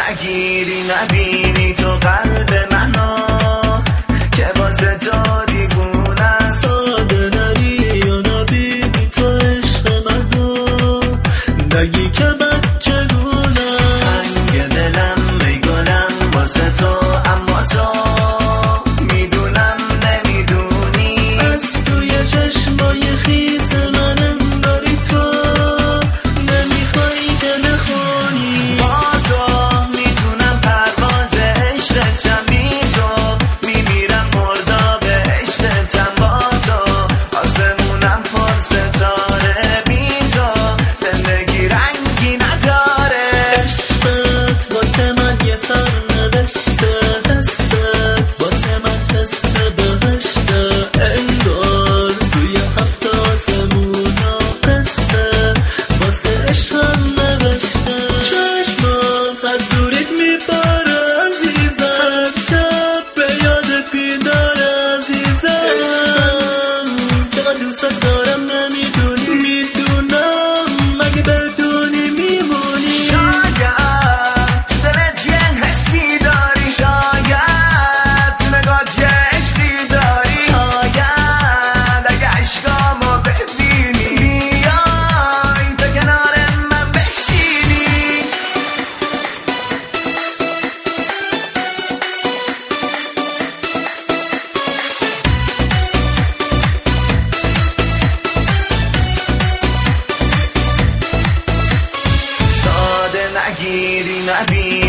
نگیری نبینی تو قلب منو که واسه تو دیوونم. ساده نری یا نبینی تو عشق منو نگی که بچگونم. تنگ دلم میگنم واسه تو اما تو میدونم نمیدونی. از توی چشمای خیس من انگاری تو نمیخوای که نخونی. با تو میتونم پرواز عشقتم بی تو میمیرم مردا به عشقتم. با تو آسمونم پر ستاره بی تو زندگی رنگی نداره. عشقت واسه من یه سرنوشته، حست واسه من حس بهشته. انگار توی هفت آسمونا قصه واسه عشقم نوشته. چشمم از دورت میباره عزیزم، شب به یادت بیداره عزیزم. عشقم چقدر دوست دارم نمیدونی، میدونم مگه بدونی میمونی. شاید تو دلت یه حسی داری، شاید تو نگات یه عشقی داری. شاید اگه عشقامو ببینی بیای تا کنار من بشینی. ساده نگیری نبینی